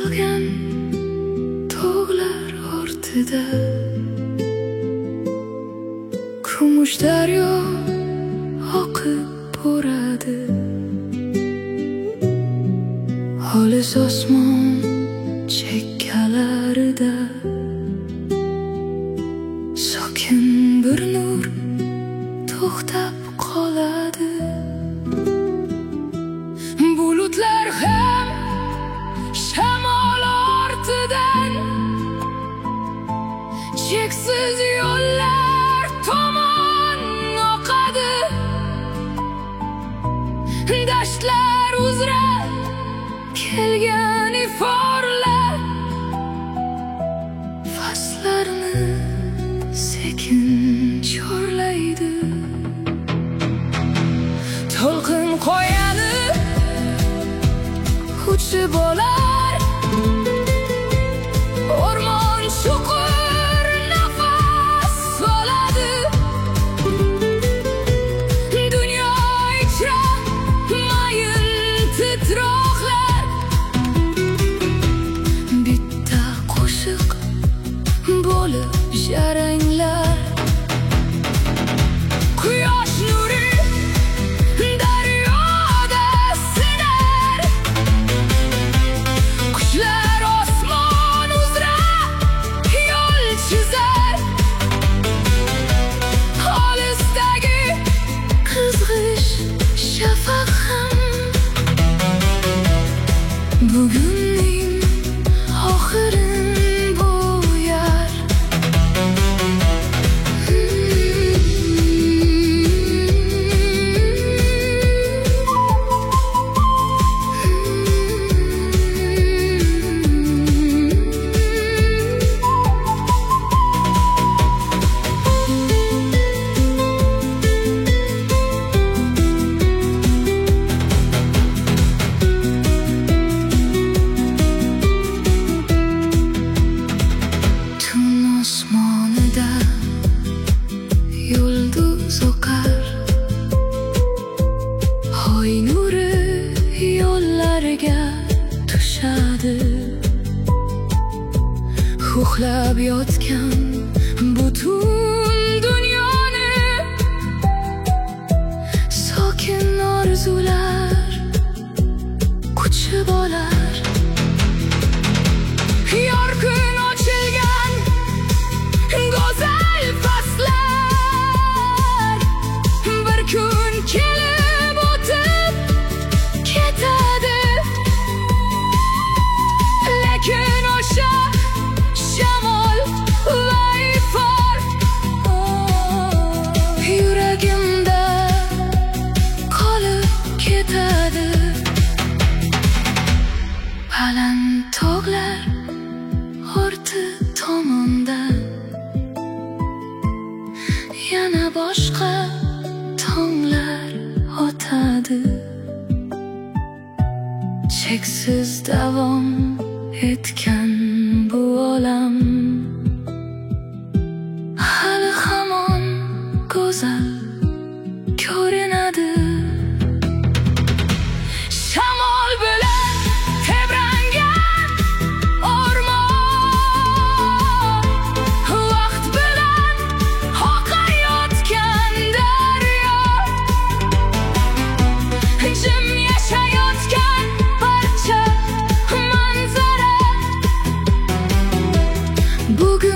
Qolgan tog'lar ortida kumush daryo oqib boradi. Olis osmon chekkalarida sokin bir nur to'xtab qoladi. Bulutlar ham shamol ortidan cheksiz yo'llar tomon oqadi. Dashtlar uzra kelgan iforlar faslarni sekin chorlaydi. To'lqin qo'yadi uchib olar, o'rmon chuqur nafas oladi. Dunyo ichra mayin titroqlar, bitta qo'shiq bo'lib jaranglar. Quyosh nuri daryoda sinar, qushlar osmon uzra yo'l chizar. Olisdagi qizg'ish shafaq ham bugunning oxirin bo'yar. Tun osmonida yulduz oqar, oy nuri yo'llarga tushadi. Uxlab yotgan butun dunyoni sokin orzular quchib olar. Yorqin ochilgan go'zal faslar bir kun kelib o'tib ketadi. Lekin o'sha shamol va ifor yuragimda qolib ketadi. Baland tog'lar orti tomondan yana boshqa tonglar otadi. Cheksiz davom etgan bu olam hali hamon go'zal ko'rinadi. Shamol bilan tebrangan o'rmon, vaqt bilan oqayotgan daryo, jim yashayotgan barcha manzara bugun